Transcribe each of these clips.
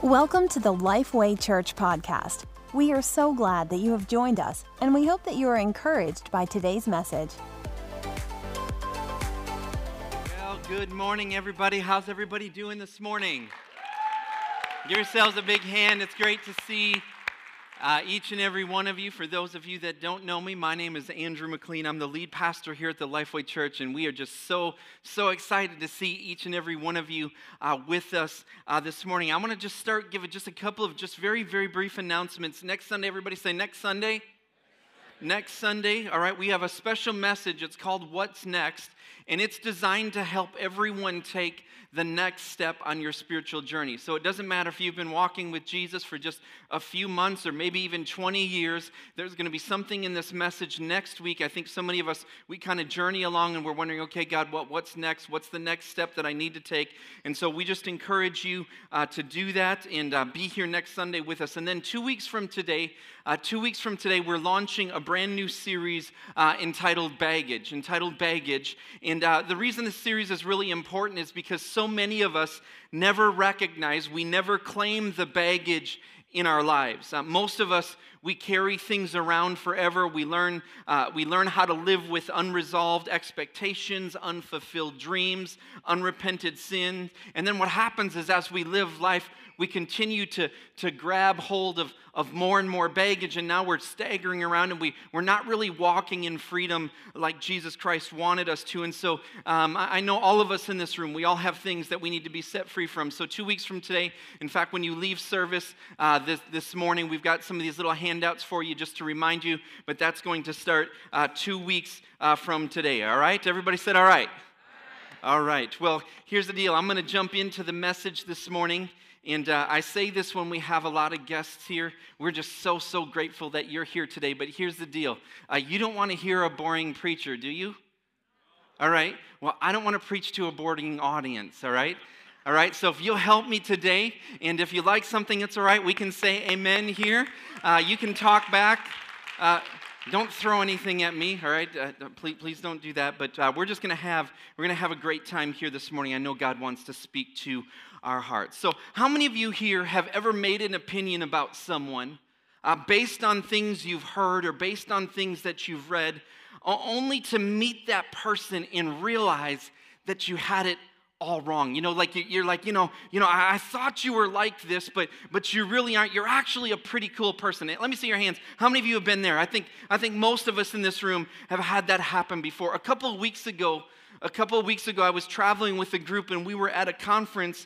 Welcome to the Lifeway Church podcast. We are so glad that you have joined us, and we hope that you are encouraged by today's message. Well, good morning, everybody. How's everybody doing this morning? Give yourselves a big hand. It's great to see each and every one of you. For those of you that don't know me, my name is Andrew McLean. I'm the lead pastor here at the Lifeway Church, and we are just so excited to see each and every one of you with us this morning. I want to just give just a couple of just very, very brief announcements. Next Sunday, everybody say next Sunday. Next Sunday, all right, we have a special message. It's called What's Next, and it's designed to help everyone take the next step on your spiritual journey. So it doesn't matter if you've been walking with Jesus for just a few months or maybe even 20 years. There's going to be something in this message next week. I think so many of us, we kind of journey along and we're wondering, okay, God, what's next? What's the next step that I need to take? And so we just encourage you to do that and be here next Sunday with us. And then 2 weeks from today, we're launching a brand new series entitled Baggage. And the reason this series is really important is because so many of us never recognize, we never claim the baggage in our lives. Most of us, we carry things around forever. We learn how to live with unresolved expectations, unfulfilled dreams, unrepented sin. And then what happens is as we live life, we continue to grab hold of more and more baggage, and now we're staggering around, and we're not really walking in freedom like Jesus Christ wanted us to. And so I know all of us in this room, we all have things that we need to be set free from. So 2 weeks from today, in fact, when you leave service this morning, we've got some of these little handouts for you just to remind you, but that's going to start 2 weeks from today, all right? Everybody said all right? All right. Well, here's the deal. I'm going to jump into the message this morning. And I say this when we have a lot of guests here. We're just so grateful that you're here today. But here's the deal. You don't want to hear a boring preacher, do you? All right. Well, I don't want to preach to a boring audience, all right? All right, so if you'll help me today, and if you like something, it's all right. We can say amen here. You can talk back. Don't throw anything at me, all right? Please don't do that. But we're going to have a great time here this morning. I know God wants to speak to our hearts. So how many of you here have ever made an opinion about someone based on things you've heard or based on things that you've read, only to meet that person and realize that you had it all wrong? You know, like you're like, I thought you were like this, but you really aren't. You're actually a pretty cool person. Let me see your hands. How many of you have been there? I think most of us in this room have had that happen before. A couple of weeks ago, I was traveling with a group, and we were at a conference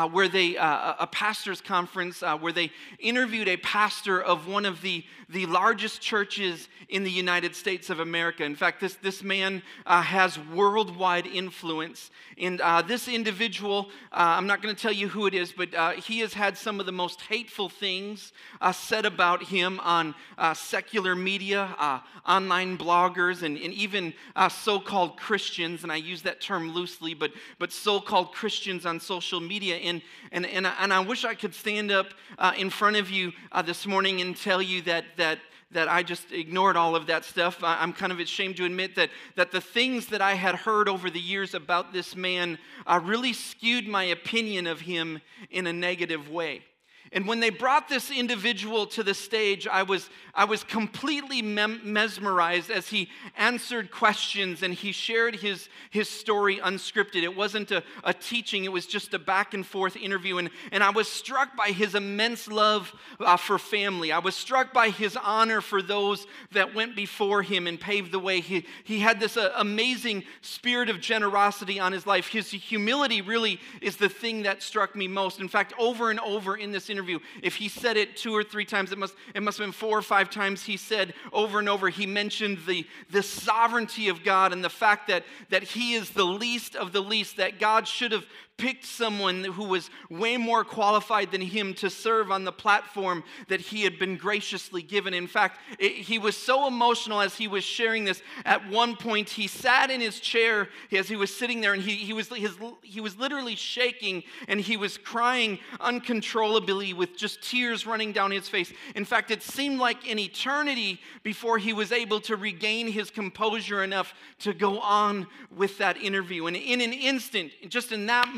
a pastor's conference, where they interviewed a pastor of one of the largest churches in the United States of America. In fact, this man has worldwide influence. And this individual, I'm not going to tell you who it is, but he has had some of the most hateful things said about him on secular media, online bloggers, and even so-called Christians. And I use that term loosely, but so-called Christians on social media. And I wish I could stand up in front of you this morning and tell you that I just ignored all of that stuff. I'm kind of ashamed to admit that the things that I had heard over the years about this man really skewed my opinion of him in a negative way. And when they brought this individual to the stage, I was completely mesmerized as he answered questions and he shared his story unscripted. It wasn't a teaching, it was just a back and forth interview. And I was struck by his immense love for family. I was struck by his honor for those that went before him and paved the way. He had this amazing spirit of generosity on his life. His humility really is the thing that struck me most. In fact, over and over in this interview, if he said it 2 or 3 times, it must have been 4 or 5 times he said over and over, he mentioned the sovereignty of God and the fact that he is the least of the least, that God should have picked someone who was way more qualified than him to serve on the platform that he had been graciously given. In fact, he was so emotional as he was sharing this. At one point, he sat in his chair as he was sitting there, and he was literally shaking, and he was crying uncontrollably with just tears running down his face. In fact, it seemed like an eternity before he was able to regain his composure enough to go on with that interview. And in an instant, just in that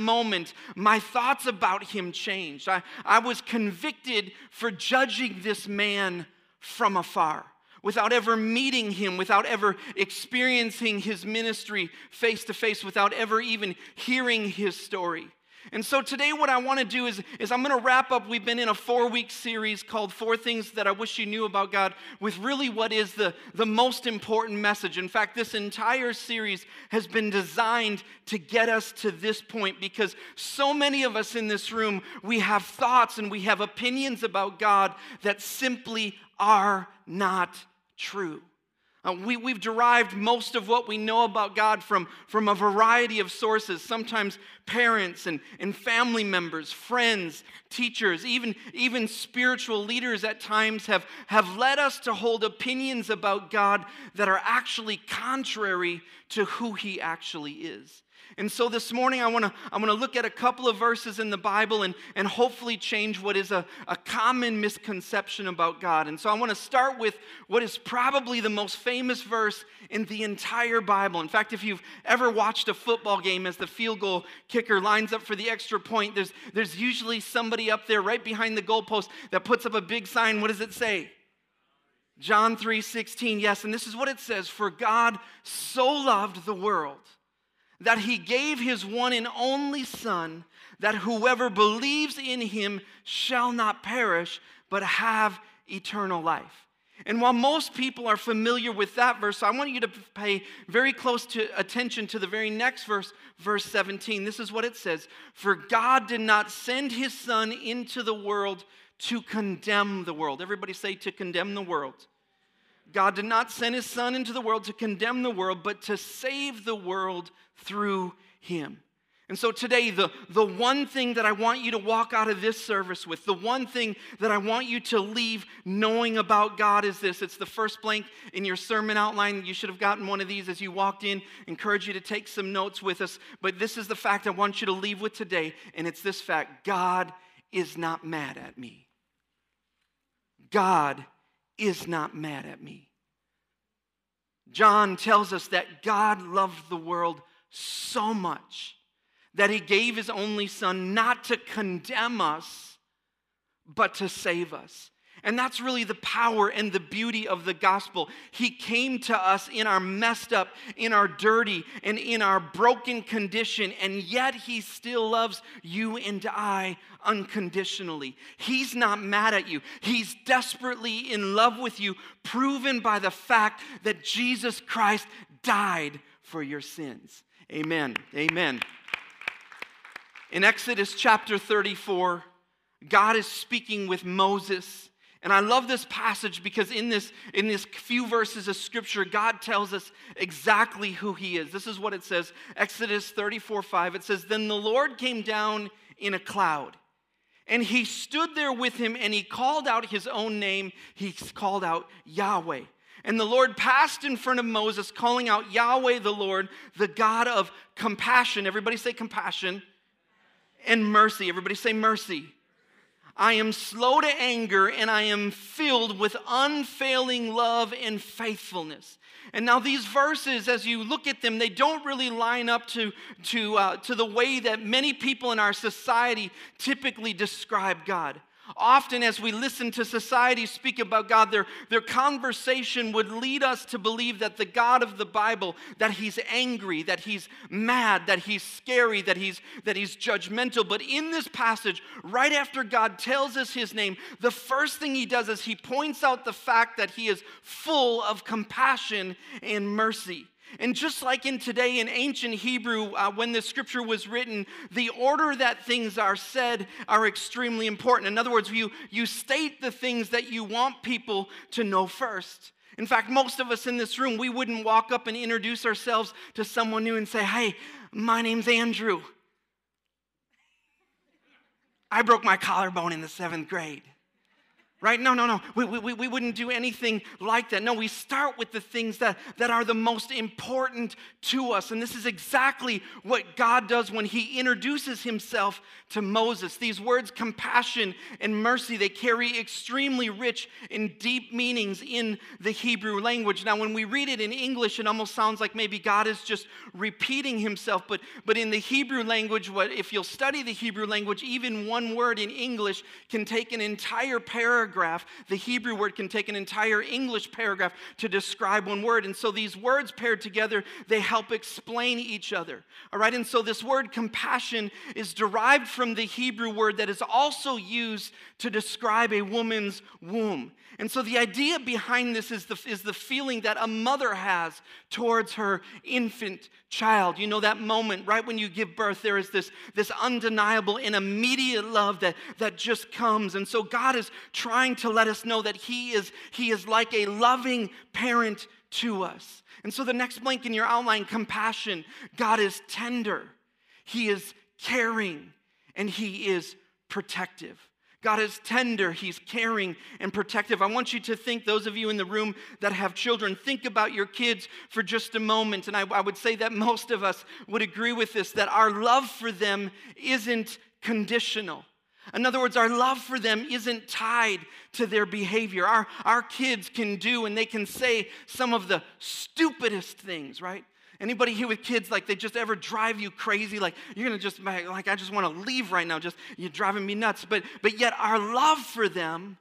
moment, my thoughts about him changed. I was convicted for judging this man from afar, without ever meeting him, without ever experiencing his ministry face to face, without ever even hearing his story. And so today what I want to do is I'm going to wrap up. We've been in a 4-week series called 4 Things That I Wish You Knew About God, with really what is the most important message. In fact, this entire series has been designed to get us to this point, because so many of us in this room, we have thoughts and we have opinions about God that simply are not true. We've derived most of what we know about God from a variety of sources, sometimes parents and family members, friends, teachers, even spiritual leaders at times have led us to hold opinions about God that are actually contrary to who he actually is. And so this morning I want to look at a couple of verses in the Bible and hopefully change what is a common misconception about God. And so I want to start with what is probably the most famous verse in the entire Bible. In fact, if you've ever watched a football game as the field goal kicker lines up for the extra point, there's usually somebody up there right behind the goalpost that puts up a big sign. What does it say? John 3:16. Yes, and this is what it says: "For God so loved the world that he gave his one and only Son, that whoever believes in him shall not perish, but have eternal life." And while most people are familiar with that verse, I want you to pay very close attention to the very next verse, verse 17. This is what it says: "For God did not send his Son into the world to condemn the world." Everybody say, to condemn the world. God did not send his Son into the world to condemn the world, but to save the world through him. And so today, the one thing that I want you to walk out of this service with, the one thing that I want you to leave knowing about God is this. It's the first blank in your sermon outline. You should have gotten one of these as you walked in. Encourage you to take some notes with us. But this is the fact I want you to leave with today, and it's this fact: God is not mad at me. God is not mad at me. John tells us that God loved the world so much that he gave his only Son not to condemn us, but to save us. And that's really the power and the beauty of the gospel. He came to us in our messed up, in our dirty, and in our broken condition, and yet he still loves you and I unconditionally. He's not mad at you. He's desperately in love with you, proven by the fact that Jesus Christ died for your sins. Amen. Amen. In Exodus chapter 34, God is speaking with Moses. And I love this passage because in this few verses of scripture, God tells us exactly who he is. This is what it says, Exodus 34:5. It says, "Then the Lord came down in a cloud, and he stood there with him, and he called out his own name. He called out Yahweh. And the Lord passed in front of Moses, calling out, Yahweh the Lord, the God of compassion." Everybody say compassion. "And mercy." Everybody say mercy. "I am slow to anger, and I am filled with unfailing love and faithfulness." And now these verses, as you look at them, they don't really line up to the way that many people in our society typically describe God. Often as we listen to society speak about God, their conversation would lead us to believe that the God of the Bible, that he's angry, that he's mad, that he's scary, that he's judgmental. But in this passage, right after God tells us his name, the first thing he does is he points out the fact that he is full of compassion and mercy. And just like in today in ancient Hebrew, when the scripture was written, the order that things are said are extremely important. In other words, you state the things that you want people to know first. In fact, most of us in this room, we wouldn't walk up and introduce ourselves to someone new and say, "Hey, my name's Andrew. I broke my collarbone in the 7th grade. Right? No. We wouldn't do anything like that. No, we start with the things that are the most important to us. And this is exactly what God does when he introduces himself to Moses. These words, compassion and mercy, they carry extremely rich and deep meanings in the Hebrew language. Now, when we read it in English, it almost sounds like maybe God is just repeating himself. But in the Hebrew language, if you'll study the Hebrew language, even one word in English can take an entire paragraph. The Hebrew word can take an entire English paragraph to describe one word. And so these words paired together, they help explain each other. All right, and so this word compassion is derived from the Hebrew word that is also used to describe a woman's womb. And so the idea behind this is the feeling that a mother has towards her infant child. You know, that moment right when you give birth, there is this undeniable and immediate love that just comes. And so God is trying to let us know that he is like a loving parent to us. And so the next blank in your outline, compassion. God is tender, he is caring, and he is protective. God is tender, he's caring and protective. I want you to think, those of you in the room that have children, think about your kids for just a moment. And I would say that most of us would agree with this, that our love for them isn't conditional. In other words, our love for them isn't tied to their behavior. Our kids can do and they can say some of the stupidest things, right? Anybody here with kids, like they just ever drive you crazy? Like you're going to just, like I just want to leave right now. Just, you're driving me nuts. But yet our love for them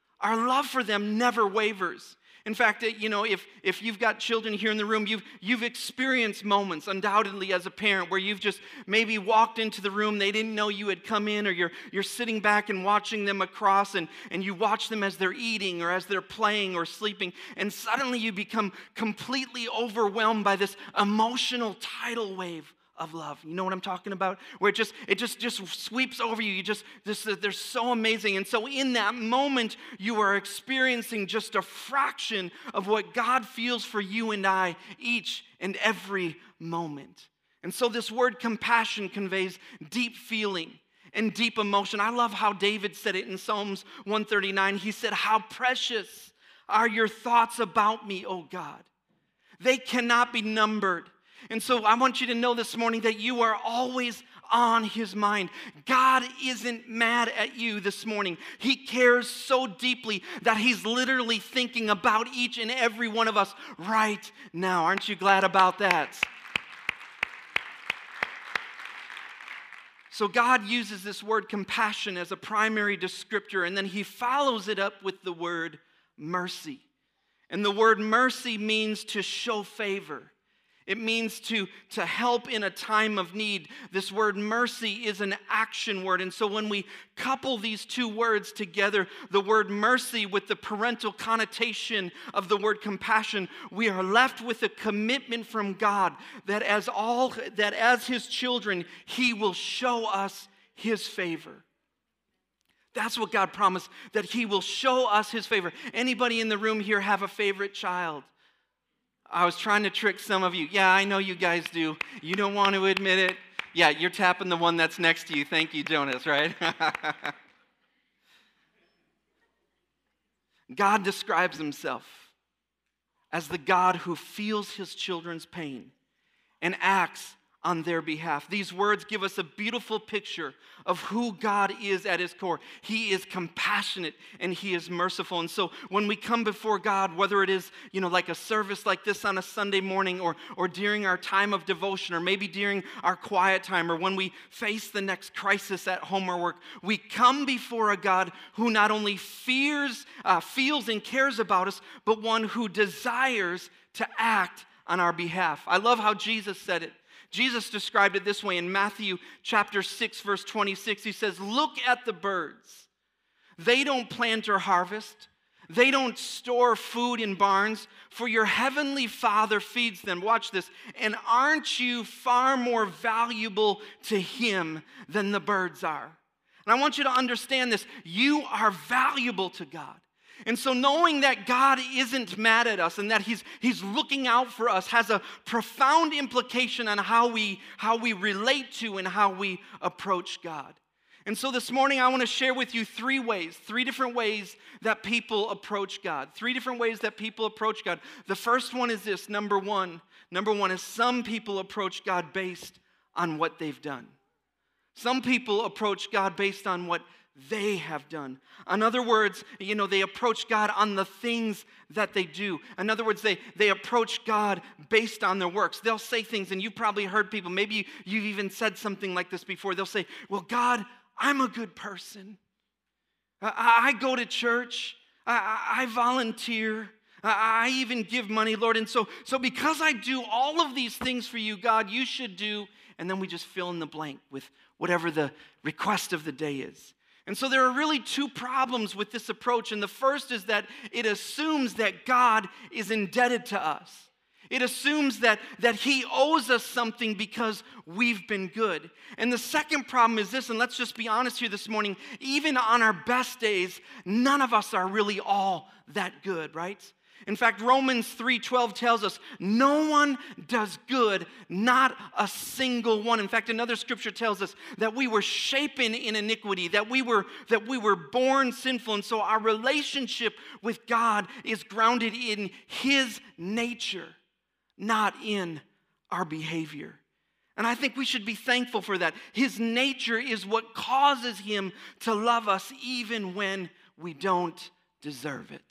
never wavers. In fact, you know, if you've got children here in the room, you've experienced moments, undoubtedly, as a parent, where you've just maybe walked into the room, they didn't know you had come in, or you're sitting back and watching them across, and you watch them as they're eating or as they're playing or sleeping, and suddenly you become completely overwhelmed by this emotional tidal wave of love. You know what I'm talking about? Where it just sweeps over you. They're so amazing. And so in that moment, you are experiencing just a fraction of what God feels for you and I each and every moment. And so this word compassion conveys deep feeling and deep emotion. I love how David said it in Psalms 139. He said, "How precious are your thoughts about me, O God. They cannot be numbered." And so I want you to know this morning that you are always on his mind. God isn't mad at you this morning. He cares so deeply that he's literally thinking about each and every one of us right now. Aren't you glad about that? So God uses this word compassion as a primary descriptor, and then he follows it up with the word mercy. And the word mercy means to show favor. It means to help in a time of need. This word mercy is an action word. And so when we couple these two words together, the word mercy with the parental connotation of the word compassion, we are left with a commitment from God that as his children, he will show us his favor. That's what God promised, that he will show us his favor. Anybody in the room here have a favorite child? I was trying to trick some of you. Yeah, I know you guys do. You don't want to admit it. Yeah, you're tapping the one that's next to you. Thank you, Jonas, right? God describes himself as the God who feels his children's pain and acts on their behalf. These words give us a beautiful picture of who God is at his core. He is compassionate and he is merciful. And so when we come before God, whether it is, like a service like this on a Sunday morning, or during our time of devotion, or maybe during our quiet time, or when we face the next crisis at home or work, we come before a God who not only feels and cares about us, but one who desires to act on our behalf. I love how Jesus said it. Jesus described it this way in Matthew chapter 6, verse 26. He says, "Look at the birds. They don't plant or harvest. They don't store food in barns, for your heavenly Father feeds them." Watch this. "And aren't you far more valuable to him than the birds are?" And I want you to understand this. You are valuable to God. And so knowing that God isn't mad at us and that he's looking out for us has a profound implication on how we relate to and how we approach God. And so this morning I want to share with you three different ways that people approach God. Three different ways that people approach God. The first one is this, number one is some people approach God based on what they've done. Some people approach God based on what they have done. In other words, they approach God on the things that they do. In other words, they approach God based on their works. They'll say things, and you've probably heard people, maybe you've even said something like this before. They'll say, well, God, I'm a good person. I go to church. I volunteer. I even give money, Lord. And so because I do all of these things for you, God, you should do. And then we just fill in the blank with whatever the request of the day is. And so there are really two problems with this approach. And the first is that it assumes that God is indebted to us. It assumes that he owes us something because we've been good. And the second problem is this, and let's just be honest here this morning, even on our best days, none of us are really all that good, right? In fact, Romans 3:12 tells us, no one does good, not a single one. In fact, another scripture tells us that we were shapen in iniquity, that we were born sinful. And so our relationship with God is grounded in his nature, not in our behavior. And I think we should be thankful for that. His nature is what causes him to love us even when we don't deserve it.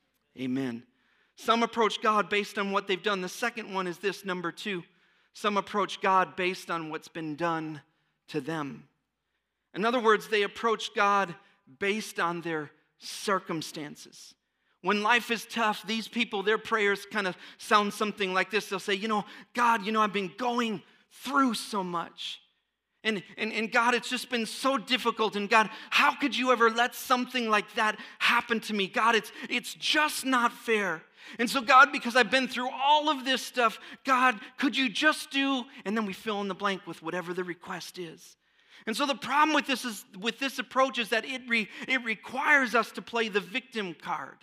Amen. Some approach God based on what they've done. The second one is this, number two. Some approach God based on what's been done to them. In other words, they approach God based on their circumstances. When life is tough, these people, their prayers kind of sound something like this. They'll say, God, I've been going through so much. And God, it's just been so difficult. And God, how could you ever let something like that happen to me? God, it's just not fair. And so God, because I've been through all of this stuff, God, could you just do, and then we fill in the blank with whatever the request is. And so the problem with this approach is that it requires us to play the victim card.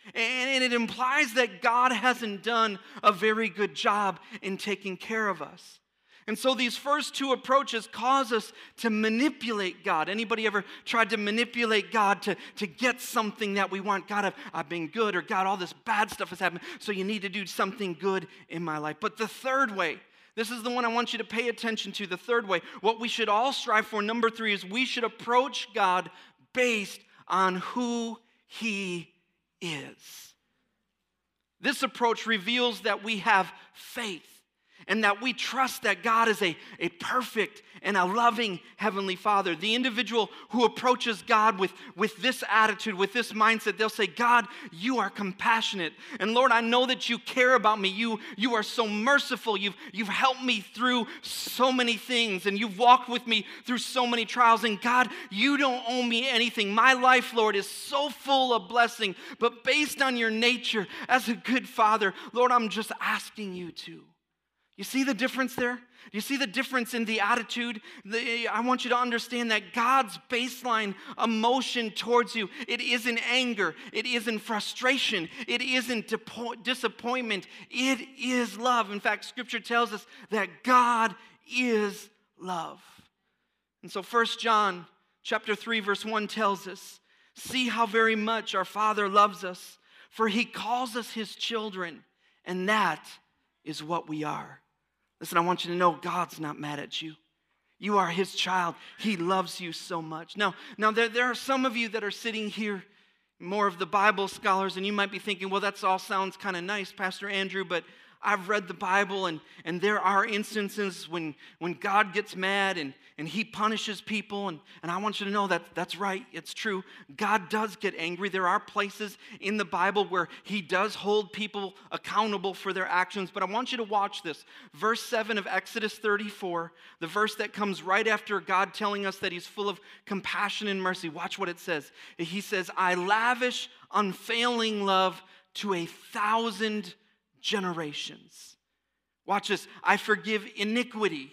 And it implies that God hasn't done a very good job in taking care of us. And so these first two approaches cause us to manipulate God. Anybody ever tried to manipulate God to get something that we want? God, I've been good, or God, all this bad stuff has happened, so you need to do something good in my life. But the third way, this is the one I want you to pay attention to, the third way, what we should all strive for, number three, is we should approach God based on who he is. This approach reveals that we have faith and that we trust that God is a perfect and a loving Heavenly Father. The individual who approaches God with this attitude, with this mindset, they'll say, God, you are compassionate. And Lord, I know that you care about me. You are so merciful. You've helped me through so many things, and you've walked with me through so many trials. And God, you don't owe me anything. My life, Lord, is so full of blessing. But based on your nature as a good Father, Lord, I'm just asking you to. You see the difference there? Do you see the difference in the attitude? I want you to understand that God's baseline emotion towards you, it isn't anger, it isn't frustration, it isn't disappointment, it is love. In fact, Scripture tells us that God is love. And so 1 John chapter 3, verse 1 tells us, see how very much our Father loves us, for he calls us his children, and that is what we are. Listen, I want you to know God's not mad at you. You are his child. He loves you so much. Now there are some of you that are sitting here, more of the Bible scholars, and you might be thinking, well, that all sounds kind of nice, Pastor Andrew, but I've read the Bible, and there are instances when God gets mad and he punishes people, and I want you to know that that's right, it's true. God does get angry. There are places in the Bible where he does hold people accountable for their actions, but I want you to watch this. Verse 7 of Exodus 34, the verse that comes right after God telling us that he's full of compassion and mercy. Watch what it says. He says, I lavish unfailing love to 1,000 generations. Watch this. I forgive iniquity.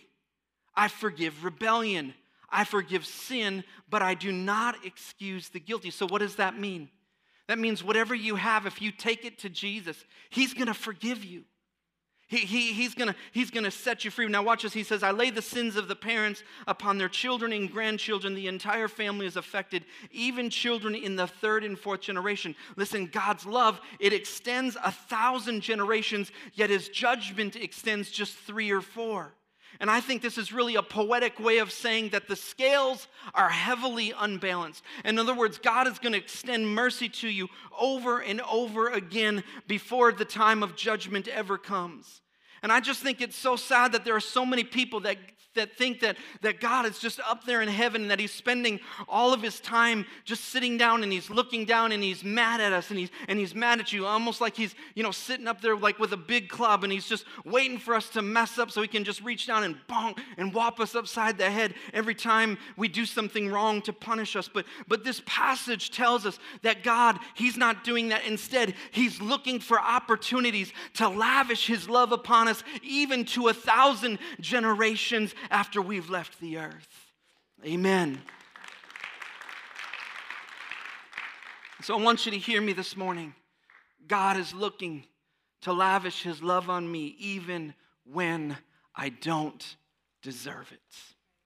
I forgive rebellion. I forgive sin, but I do not excuse the guilty. So what does that mean? That means whatever you have, if you take it to Jesus, he's going to forgive you. He's gonna set you free. Now watch this. He says, I lay the sins of the parents upon their children and grandchildren. The entire family is affected, even children in the third and fourth generation. Listen, God's love, it extends 1,000 generations, yet his judgment extends just 3 or 4. And I think this is really a poetic way of saying that the scales are heavily unbalanced. In other words, God is going to extend mercy to you over and over again before the time of judgment ever comes. And I just think it's so sad that there are so many people that think that God is just up there in heaven and that he's spending all of his time just sitting down and he's looking down and he's mad at us and he's mad at you, almost like he's sitting up there like with a big club and he's just waiting for us to mess up so he can just reach down and bonk and whop us upside the head every time we do something wrong to punish us. But this passage tells us that God, he's not doing that. Instead, he's looking for opportunities to lavish his love upon us, even to 1,000 generations after we've left the earth. Amen. So I want you to hear me this morning. God is looking to lavish his love on me even when I don't deserve it.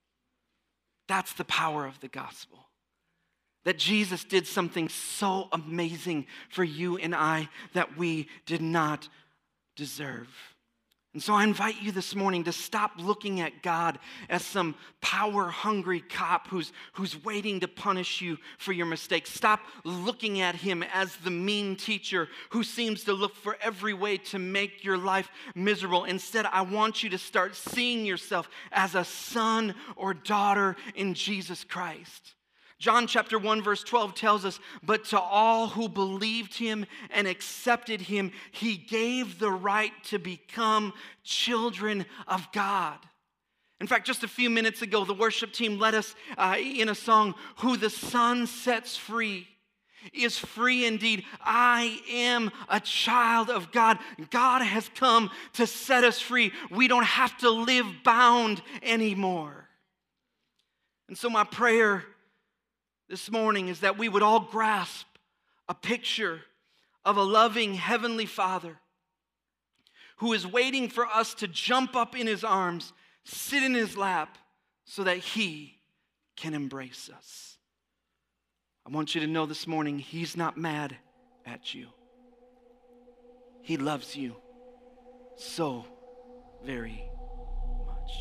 That's the power of the gospel. That Jesus did something so amazing for you and I that we did not deserve. And so I invite you this morning to stop looking at God as some power-hungry cop who's waiting to punish you for your mistakes. Stop looking at him as the mean teacher who seems to look for every way to make your life miserable. Instead, I want you to start seeing yourself as a son or daughter in Jesus Christ. John chapter 1 verse 12 tells us, but to all who believed him and accepted him, he gave the right to become children of God. In fact, just a few minutes ago, the worship team led us in a song, who the Son sets free is free indeed. I am a child of God. God has come to set us free. We don't have to live bound anymore. And so my prayer this morning is that we would all grasp a picture of a loving Heavenly Father who is waiting for us to jump up in his arms, sit in his lap, so that he can embrace us. I want you to know this morning, he's not mad at you. He loves you so very much.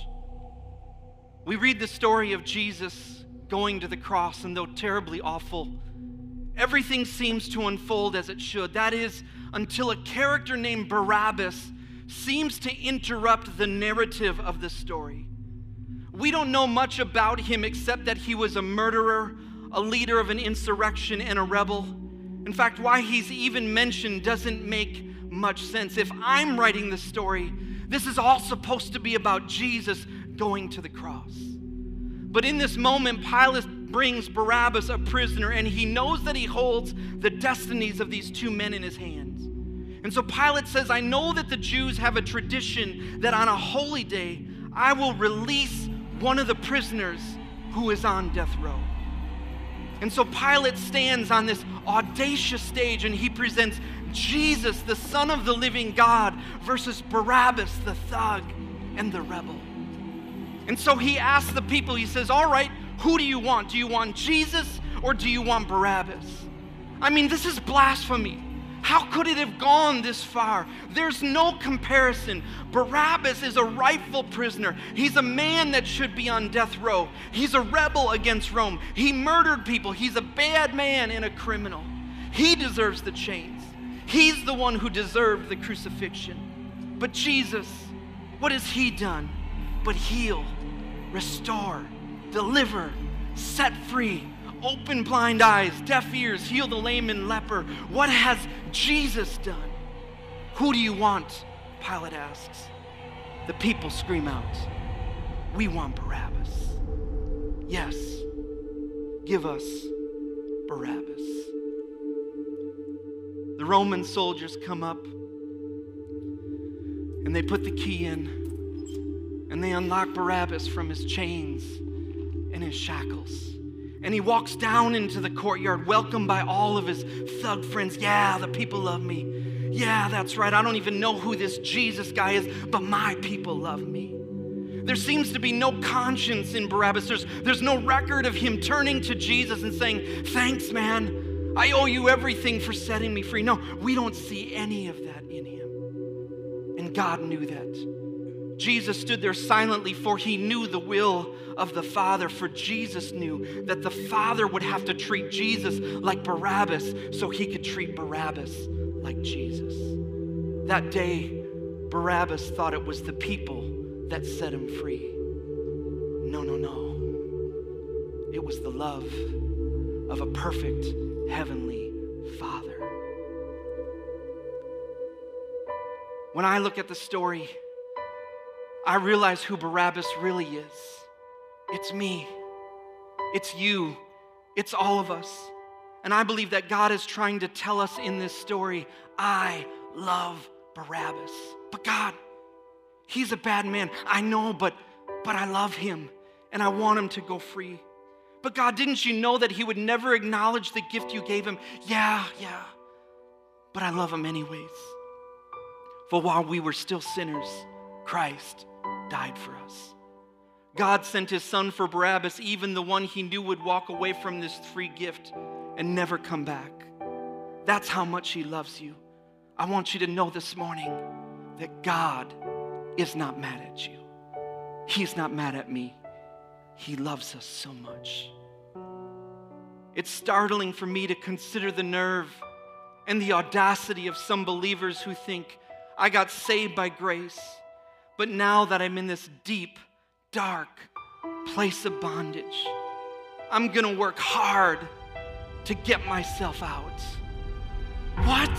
We read the story of Jesus going to the cross, and though terribly awful, everything seems to unfold as it should. That is, until a character named Barabbas seems to interrupt the narrative of the story. We don't know much about him except that he was a murderer, a leader of an insurrection, and a rebel. In fact, why he's even mentioned doesn't make much sense. If I'm writing the story, this is all supposed to be about Jesus going to the cross. But in this moment, Pilate brings Barabbas a prisoner, and he knows that he holds the destinies of these two men in his hands. And so Pilate says, I know that the Jews have a tradition that on a holy day, I will release one of the prisoners who is on death row. And so Pilate stands on this audacious stage and he presents Jesus, the Son of the living God, versus Barabbas, the thug and the rebel. And so he asks the people, he says, all right, who do you want? Do you want Jesus or do you want Barabbas? I mean, this is blasphemy. How could it have gone this far? There's no comparison. Barabbas is a rightful prisoner. He's a man that should be on death row. He's a rebel against Rome. He murdered people. He's a bad man and a criminal. He deserves the chains. He's the one who deserved the crucifixion. But Jesus, what has he done but heal, restore, deliver, set free, open blind eyes, deaf ears, heal the lame and leper? What has Jesus done? Who do you want? Pilate asks. The people scream out, we want Barabbas. Yes, give us Barabbas. The Roman soldiers come up and they put the key in and they unlock Barabbas from his chains and his shackles. And he walks down into the courtyard, welcomed by all of his thug friends. Yeah, the people love me. Yeah, that's right. I don't even know who this Jesus guy is, but my people love me. There seems to be no conscience in Barabbas. There's no record of him turning to Jesus and saying, thanks, man. I owe you everything for setting me free. No, we don't see any of that in him. And God knew that. Jesus stood there silently, for he knew the will of the Father. For Jesus knew that the Father would have to treat Jesus like Barabbas so he could treat Barabbas like Jesus. That day, Barabbas thought it was the people that set him free. No. It was the love of a perfect heavenly Father. When I look at the story, I realize who Barabbas really is. It's me. It's you. It's all of us. And I believe that God is trying to tell us in this story, I love Barabbas. But God, he's a bad man. I know, but I love him, and I want him to go free. But God, didn't you know that he would never acknowledge the gift you gave him? Yeah, but I love him anyways. For while we were still sinners, Christ died for us. God sent his son for Barabbas, even the one he knew would walk away from this free gift and never come back. That's how much he loves you. I want you to know this morning that God is not mad at you. He's not mad at me. He loves us so much. It's startling for me to consider the nerve and the audacity of some believers who think, I got saved by grace, but now that I'm in this deep, dark place of bondage, I'm gonna work hard to get myself out. What?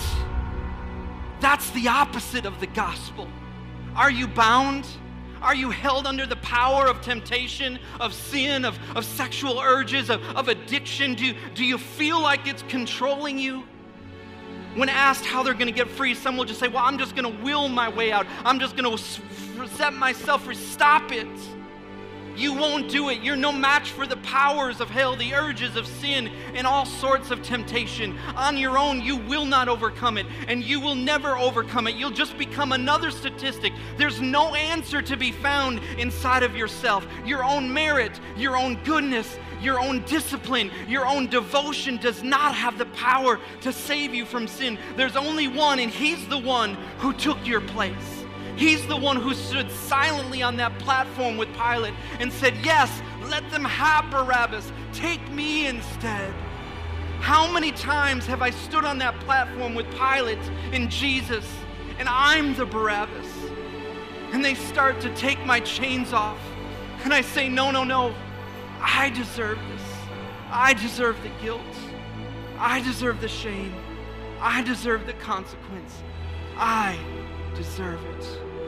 That's the opposite of the gospel. Are you bound? Are you held under the power of temptation, of sin, of sexual urges, of addiction? Do you feel like it's controlling you? When asked how they're going to get free, some will just say, well, I'm just going to will my way out. I'm just going to set myself free. Stop it. You won't do it. You're no match for the powers of hell, the urges of sin, and all sorts of temptation. On your own, you will not overcome it, and you will never overcome it. You'll just become another statistic. There's no answer to be found inside of yourself. Your own merit, your own goodness, your own discipline, your own devotion does not have the power to save you from sin. There's only one, and he's the one who took your place. He's the one who stood silently on that platform with Pilate and said, yes, let them have Barabbas. Take me instead. How many times have I stood on that platform with Pilate and Jesus, and I'm the Barabbas? And they start to take my chains off. And I say, no. I deserve this. I deserve the guilt. I deserve the shame. I deserve the consequence. I deserve it.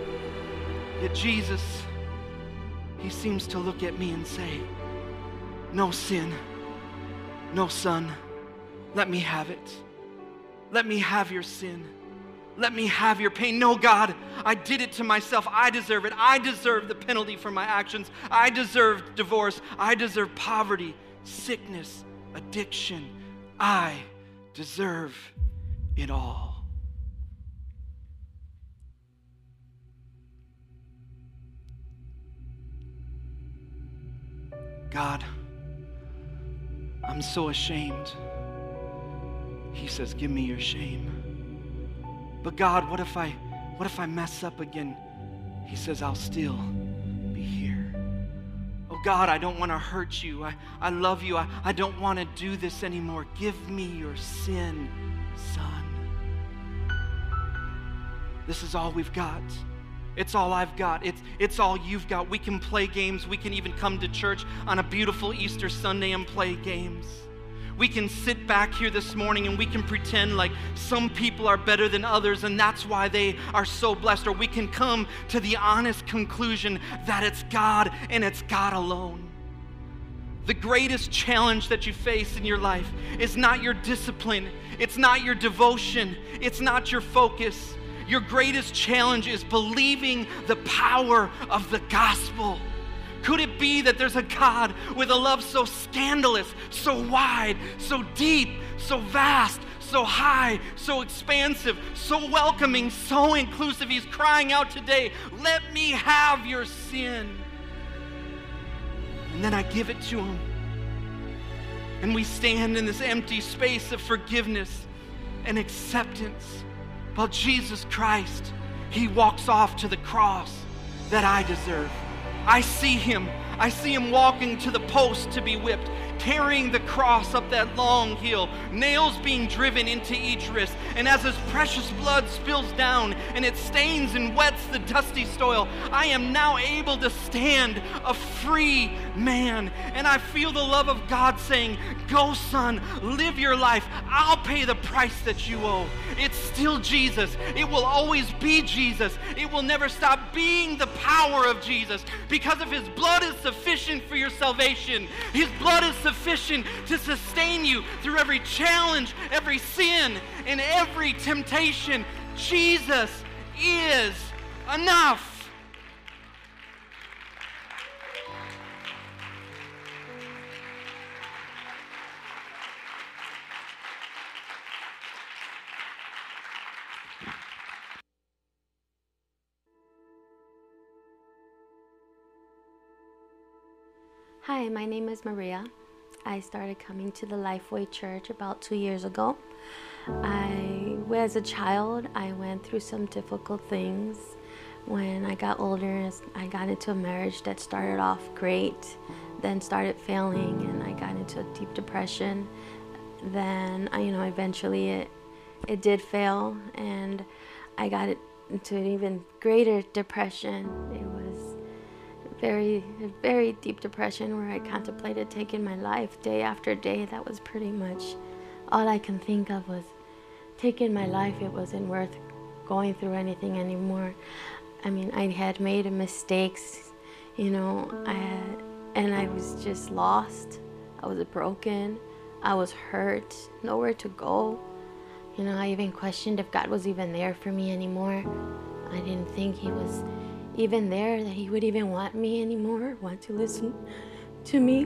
Yet Jesus, he seems to look at me and say, no sin, no son, let me have it. Let me have your sin. Let me have your pain. No, God, I did it to myself. I deserve it. I deserve the penalty for my actions. I deserve divorce. I deserve poverty, sickness, addiction. I deserve it all. God, I'm so ashamed. He says, give me your shame. But God, what if I mess up again? He says, I'll still be here. Oh God, I don't want to hurt you. I love you. I don't want to do this anymore. Give me your sin, son. This is all we've got. It's all I've got. It's all you've got. We can play games. We can even come to church on a beautiful Easter Sunday and play games. We can sit back here this morning and we can pretend like some people are better than others and that's why they are so blessed. Or we can come to the honest conclusion that it's God and it's God alone. The greatest challenge that you face in your life is not your discipline. It's not your devotion. It's not your focus. Your greatest challenge is believing the power of the gospel. Could it be that there's a God with a love so scandalous, so wide, so deep, so vast, so high, so expansive, so welcoming, so inclusive. He's crying out today, let me have your sin. And then I give it to him. And we stand in this empty space of forgiveness and acceptance while Jesus Christ, he walks off to the cross that I deserve. I see him walking to the post to be whipped, carrying the cross up that long hill, nails being driven into each wrist. And as his precious blood spills down and it stains and wets the dusty soil, I am now able to stand a free man. And I feel the love of God saying, go son, live your life. I'll pay the price that you owe. It's still Jesus. It will always be Jesus. It will never stop being the power of Jesus, because if his blood is sufficient for your salvation, his blood is sufficient to sustain you through every challenge, every sin, and every temptation. Jesus is enough. Hi, my name is Maria. I started coming to the Lifeway Church about 2 years ago. As a child, I went through some difficult things. When I got older, I got into a marriage that started off great, then started failing, and I got into a deep depression. Then, eventually it did fail, and I got into an even greater depression. It was a very deep depression where I contemplated taking my life day after day. That was pretty much all I can think of, was taking my life. It wasn't worth going through anything anymore. I had made mistakes, and I was just lost. I was broken. I was hurt, nowhere to go. I even questioned if God was even there for me anymore. I didn't think he was even there, that he would even want me anymore, want to listen to me.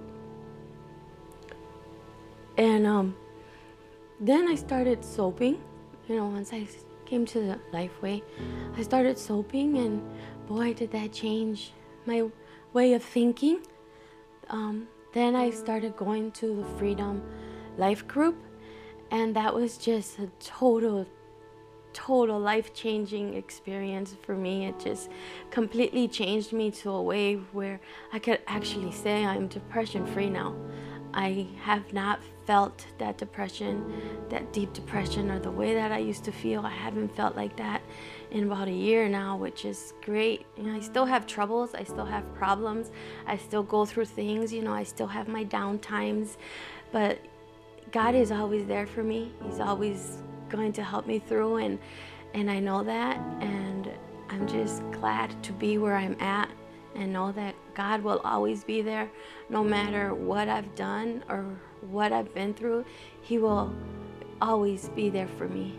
And then I started soaping. Once I came to the Lifeway, I started soaping, and boy, did that change my way of thinking. Then I started going to the Freedom Life Group, and that was just a total life-changing experience for me. It just completely changed me to a way where I could actually say I'm depression-free now. I have not felt that depression, that deep depression, or the way that I used to feel. I haven't felt like that in about a year now, which is great. I still have troubles, I still have problems, I still go through things, I still have my down times, but God is always there for me. He's always going to help me through, and I know that, and I'm just glad to be where I'm at and know that God will always be there. No matter what I've done or what I've been through, he will always be there for me.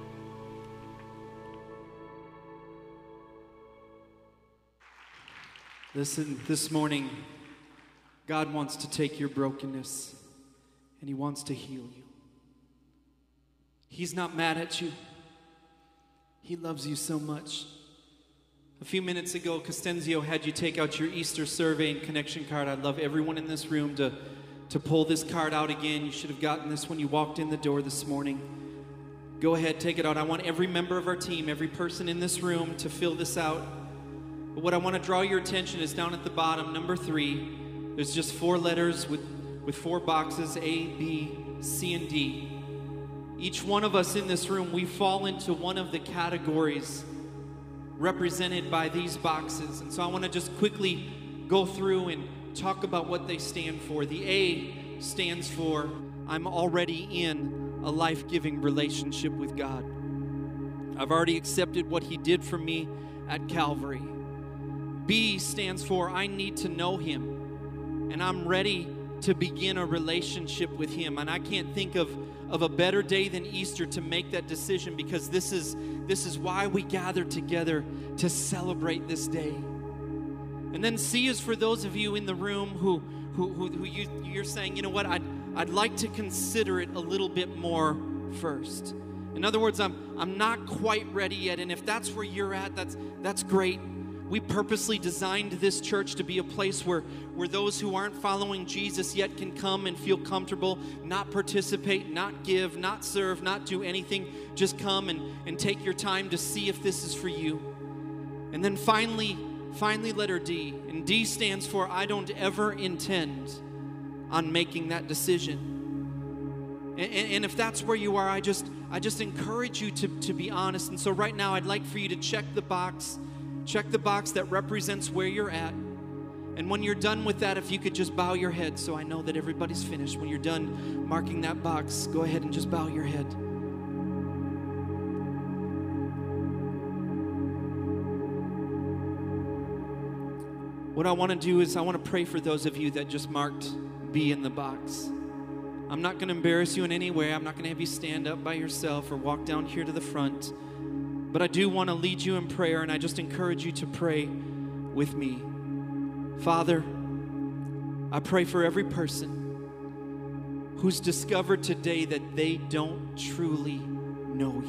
Listen, this morning, God wants to take your brokenness and he wants to heal you. He's not mad at you. He loves you so much. A few minutes ago, Costenzio had you take out your Easter survey and connection card. I'd love everyone in this room to pull this card out again. You should have gotten this when you walked in the door this morning. Go ahead, take it out. I want every member of our team, every person in this room to fill this out. But what I want to draw your attention is down at the bottom, number 3. There's just 4 letters with 4 boxes, A, B, C, and D. Each one of us in this room, we fall into one of the categories represented by these boxes. And so I want to just quickly go through and talk about what they stand for. The A stands for, I'm already in a life-giving relationship with God. I've already accepted what he did for me at Calvary. B stands for, I need to know him, and I'm ready to begin a relationship with him. And I can't think of a better day than Easter to make that decision, because this is why we gather together to celebrate this day. And then C is for those of you in the room who you're saying, you know what, I'd like to consider it a little bit more first. In other words, I'm not quite ready yet, and if that's where you're at, that's great. We purposely designed this church to be a place where those who aren't following Jesus yet can come and feel comfortable, not participate, not give, not serve, not do anything. Just come and take your time to see if this is for you. And then finally, letter D. And D stands for I don't ever intend on making that decision. And if that's where you are, I just encourage you to be honest. And so right now, I'd like for you to check the box that represents where you're at. And when you're done with that, if you could just bow your head so I know that everybody's finished. When you're done marking that box, go ahead and just bow your head. What I want to do is I want to pray for those of you that just marked B in the box. I'm not going to embarrass you in any way. I'm not going to have you stand up by yourself or walk down here to the front. But I do want to lead you in prayer, and I just encourage you to pray with me. Father, I pray for every person who's discovered today that they don't truly know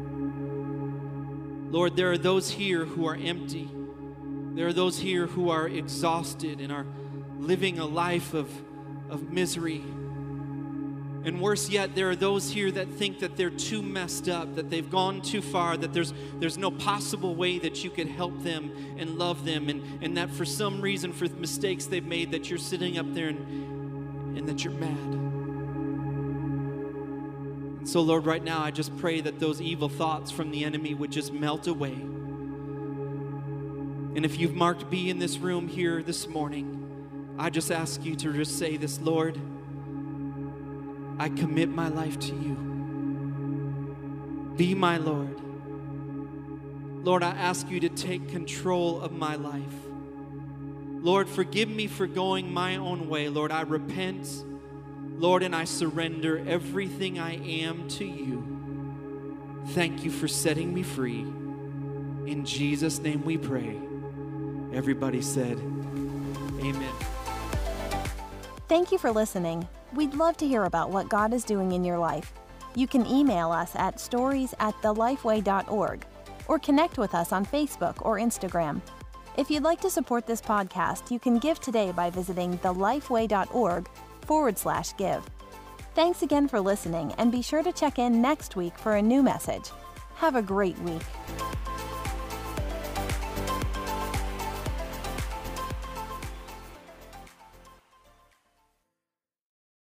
you. Lord, there are those here who are empty. There are those here who are exhausted and are living a life of misery. And worse yet, there are those here that think that they're too messed up, that they've gone too far, that there's no possible way that you could help them and love them, and that for some reason, for mistakes they've made, that you're sitting up there and that you're mad. And so, Lord, right now, I just pray that those evil thoughts from the enemy would just melt away. And if you've marked B in this room here this morning, I just ask you to just say this, Lord, I commit my life to you. Be my Lord. Lord, I ask you to take control of my life. Lord, forgive me for going my own way. Lord, I repent. Lord, and I surrender everything I am to you. Thank you for setting me free. In Jesus' name we pray. Everybody said, amen. Thank you for listening. We'd love to hear about what God is doing in your life. You can email us at stories@thelifeway.org or connect with us on Facebook or Instagram. If you'd like to support this podcast, you can give today by visiting thelifeway.org/give. Thanks again for listening, and be sure to check in next week for a new message. Have a great week.